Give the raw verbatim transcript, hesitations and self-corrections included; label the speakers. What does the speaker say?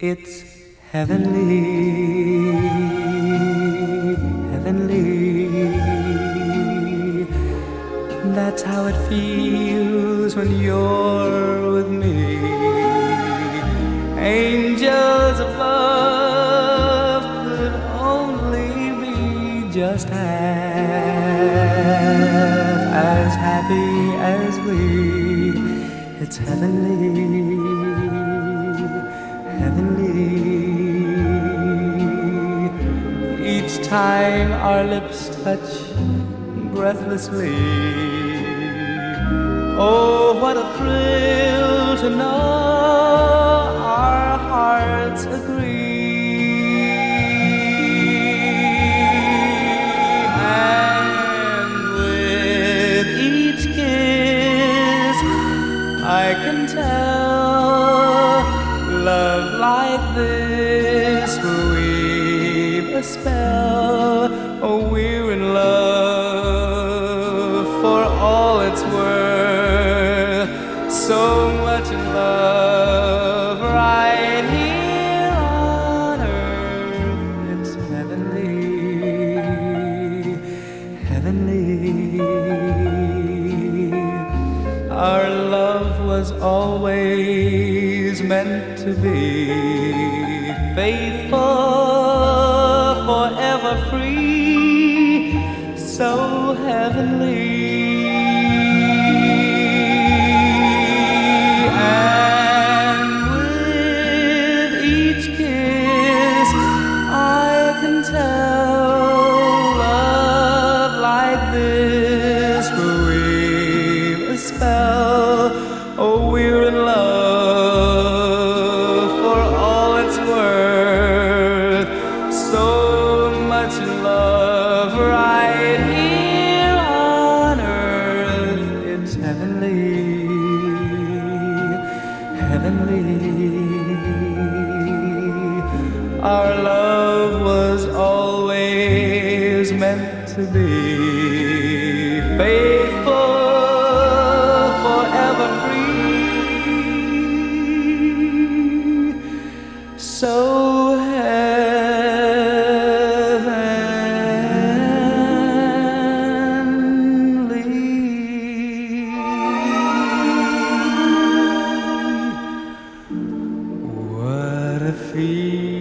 Speaker 1: It's heavenly, heavenly. That's how it feels when you're with me. Angels above could only be just half as happy as we. It's heavenly, heavenly. Each time our lips touch breathlessly, oh, what a thrill to know our hearts agree. And with each kiss I can tell love like this will weave a spell. Oh, we're in love for all it's worth. So much in love right here on earth. It's heavenly, heavenly. Our love was always meant to be faithful, forever free, so heavenly. And with each kiss I can tell love like this will weave a spell. Oh, we're in love for all it's worth. So much in love right here on earth. It's heavenly, heavenly. Our love was always meant to be faithful, forever free, so heavenly. What a feeling